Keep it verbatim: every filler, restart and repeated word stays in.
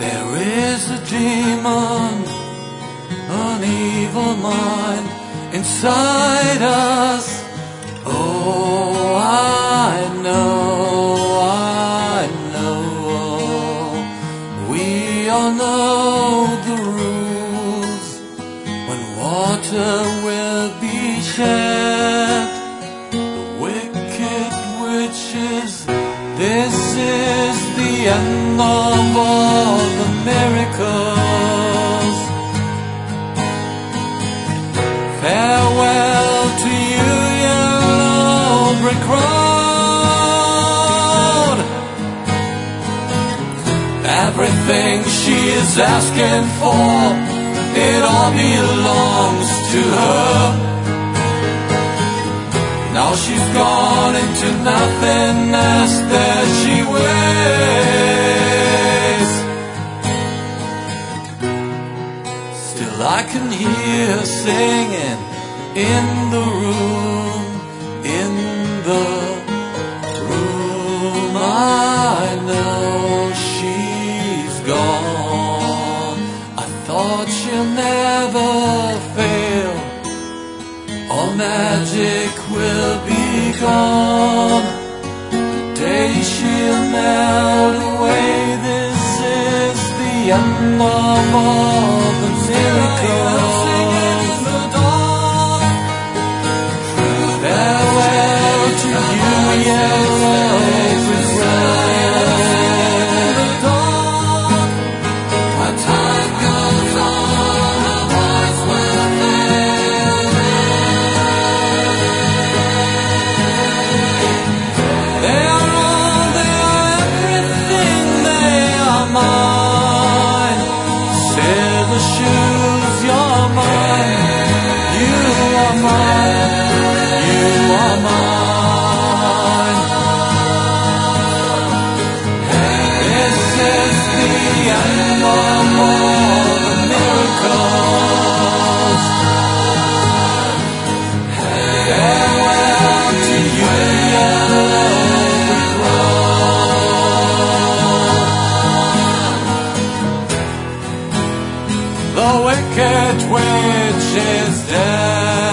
There is a demon, an evil mind inside us. Oh, I know, I know. We all know the rules when water will be shed. The wicked witches, this is the end of all the miracles. Farewell to you, yellow brick road. Everything she is asking for, it all belongs to her. Now she's gone into nothingness, there she waits. Still I can hear her singing in the room, in the room. I know she's gone. I thought she'll never fail, all magic will be gone. The day she'll melt away, this is the end of all the miracles. Farewell to you, yellow brick road. Our time goes on, our voice will fail. They are all, they are everything, they are mine. Silver shoes, you're mine. You are mine. You are mine. This is the end of all the miracles. Farewell to you, yellow brick road. The wicked witch is dead.